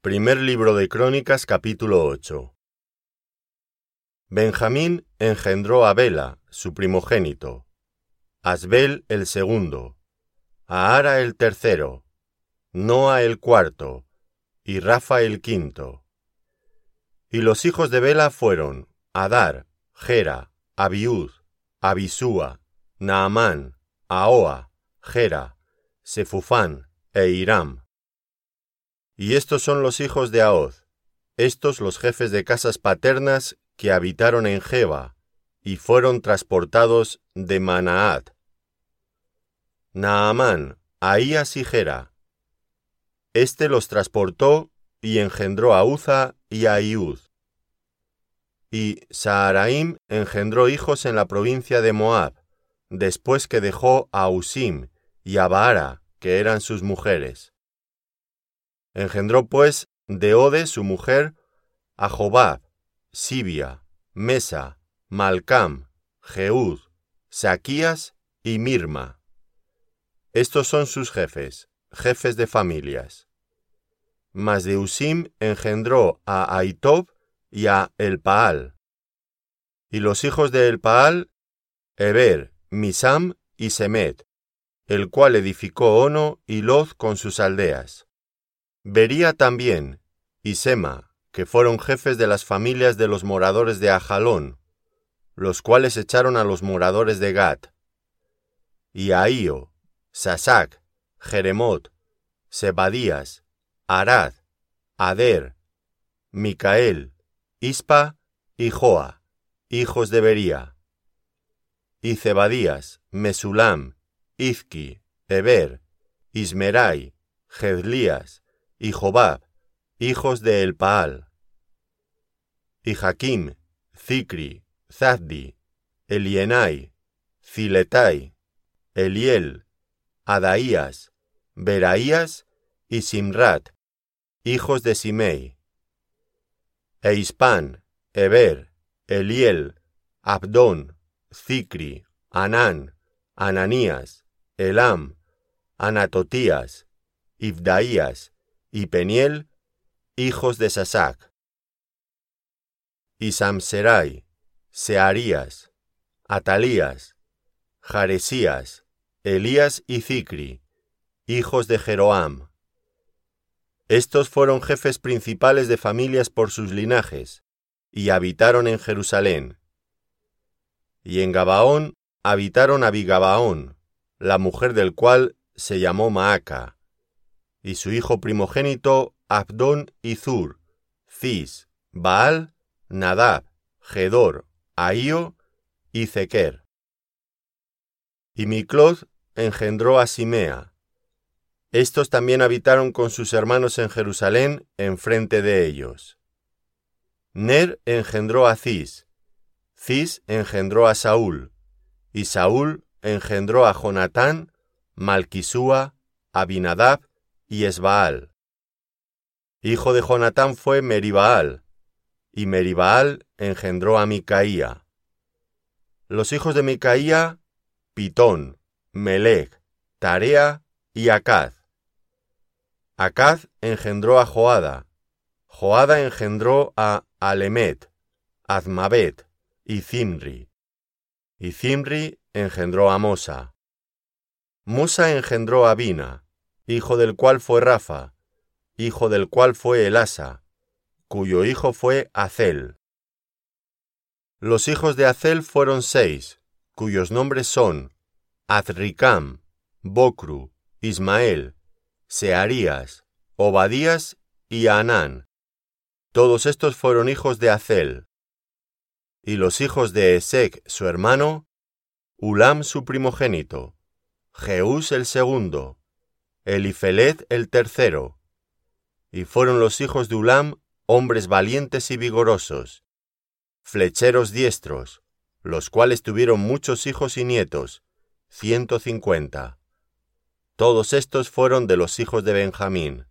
Primer libro de Crónicas, capítulo 8. Benjamín engendró a Bela, su primogénito, a Asbel el segundo, a Ara el tercero, Noa el cuarto, y Rafa el quinto. Y los hijos de Bela fueron Adar, Gera, Abiud, Abisúa, Naamán, Ahoa, Gera, Sefufán e Hiram. Y estos son los hijos de Ahoz, estos los jefes de casas paternas que habitaron en Geba, y fueron transportados de Manaat. Naamán, Ahías y Gera. Este los transportó y engendró a Uza y a Iud. Y Saharaim engendró hijos en la provincia de Moab, después que dejó a Usim y a Baara, que eran sus mujeres. Engendró pues de Ode su mujer a Jobab, Sibia, Mesa, Malcam, Jeúd, Saquías y Mirma. Estos son sus jefes de familias. Mas de Usim engendró a Ahitob y a Elpaal. Y los hijos de Elpaal, Eber, Misam y Semet, el cual edificó Ono y Loz con sus aldeas. Bería también, y Sema, que fueron jefes de las familias de los moradores de Ajalón, los cuales echaron a los moradores de Gat. Y Ahío, Sasac, Jeremot, Sebadías, Arad, Ader, Micael, Ispa y Joa, hijos de Bería. Y Zebadías, Mesulam, Izki, Eber, Ismerai, Gedlías y Jobab, hijos de Elpaal. Y Jaquim, Zicri, Zaddi, Elienai, Ziletai, Eliel, Adaías, Beraías y Simrat, hijos de Simei. E Ispan, Eber, Eliel, Abdón, Zicri, Anán, Ananías, Elam, Anatotías, Ibdaías y Peniel, hijos de Sasac. Y Samserai, Searías, Atalías, Jaresías, Elías y Zicri, hijos de Jeroam. Estos fueron jefes principales de familias por sus linajes, y habitaron en Jerusalén. Y en Gabaón habitaron Abigabaón, la mujer del cual se llamó Maaca, y su hijo primogénito Abdón y Zur, Cis, Baal, Nadab, Gedor, Ahío y Zequer. Y Micloth engendró a Simea. Estos también habitaron con sus hermanos en Jerusalén enfrente de ellos. Ner engendró a Cis, Cis engendró a Saúl, y Saúl engendró a Jonatán, Malquisúa, Abinadab y Esbaal. Hijo de Jonatán fue Meribaal, y Meribaal engendró a Micaía. Los hijos de Micaía, Pitón, Melec, Tarea y Acaz. Acaz engendró a Joada, Joada engendró a Alemet, Azmabet y Zimri engendró a Mosa. Mosa engendró a Bina, hijo del cual fue Rafa, hijo del cual fue Elasa, cuyo hijo fue Azel. Los hijos de Azel fueron 6, cuyos nombres son Azricam, Bocru, Ismael, Searías, Obadías y Anán. Todos estos fueron hijos de Azel. Y los hijos de Esec, su hermano, Ulam su primogénito, Jeús el segundo, Elifelet el tercero. Y fueron los hijos de Ulam hombres valientes y vigorosos, flecheros diestros, los cuales tuvieron muchos hijos y nietos, 150. Todos estos fueron de los hijos de Benjamín.